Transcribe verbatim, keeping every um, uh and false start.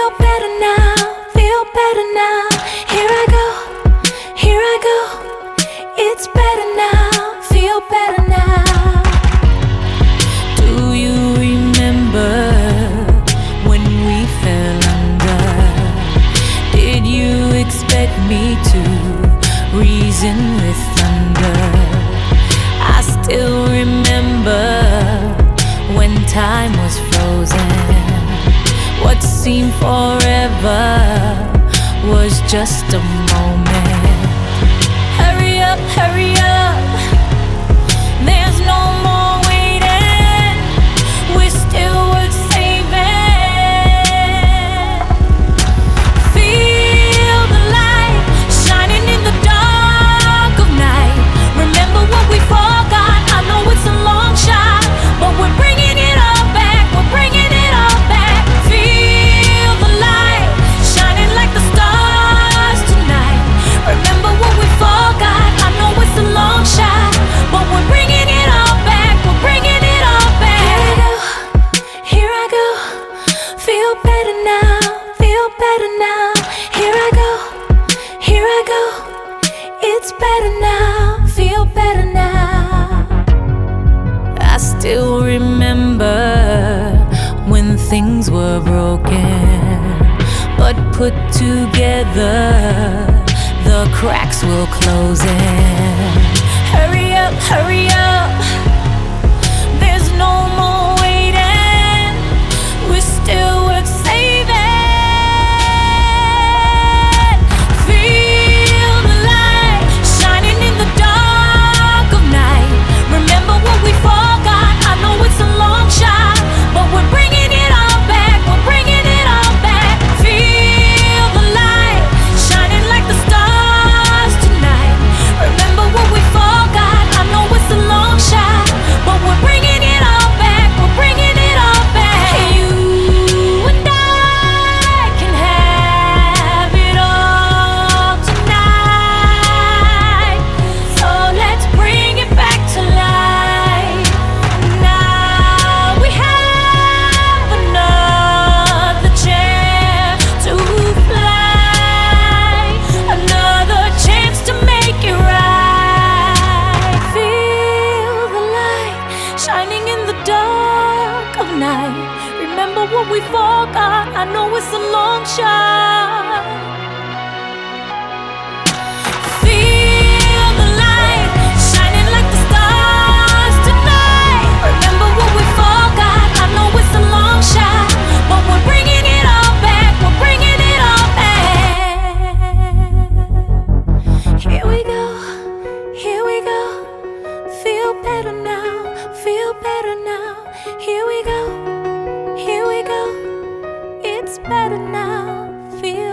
Feel better now, feel better now. Here I go, here I go. It's better now, feel better now. Do you remember when we fell under? Did you expect me to reason with thunder? I still remember when time was frozen. What seemed forever was just a moment. Hurry up, hurry up. There's no more waiting. We're still worth saving. Feel the light shining in the dark of night. Remember what we forgot. I know it's a long shot, but we're bringing it all back. We're bringing it all back. Feel the light shining like the stars tonight. Remember what we forgot. I know it's a long shot, but we're bringing it all back. We're bringing it all back. Here I go, here I go. Feel better now, feel better now. Here I go, here I go. It's better now, feel better now. I still remember when things were broken, but put together, the cracks will close in. Hurry up, hurry up. There's no more waiting. We're still worth saving. Feel the light shining in the dark of night. Remember what we forgot. I know it's a long shot, but we're bringing it all back. We're bringing it all back. Feel the light shining like the stars tonight. Remember what we forgot. I know it's a long shot, but we're bringing it all back. We're bringing it all back. You and I can have it all tonight. So let's bring it back to life. Now we have another chance to fly, another chance to make it right. Feel the light shining in the dark of night. Remember what we forgot. I know it's a long shot. Feel the light shining like the stars tonight. Remember what we forgot. I know it's a long shot, but we're bringing it all back. We're bringing it all back. Here we go, here we go. Feel better now, feel better now. Here we go, here we go. It's better now, feel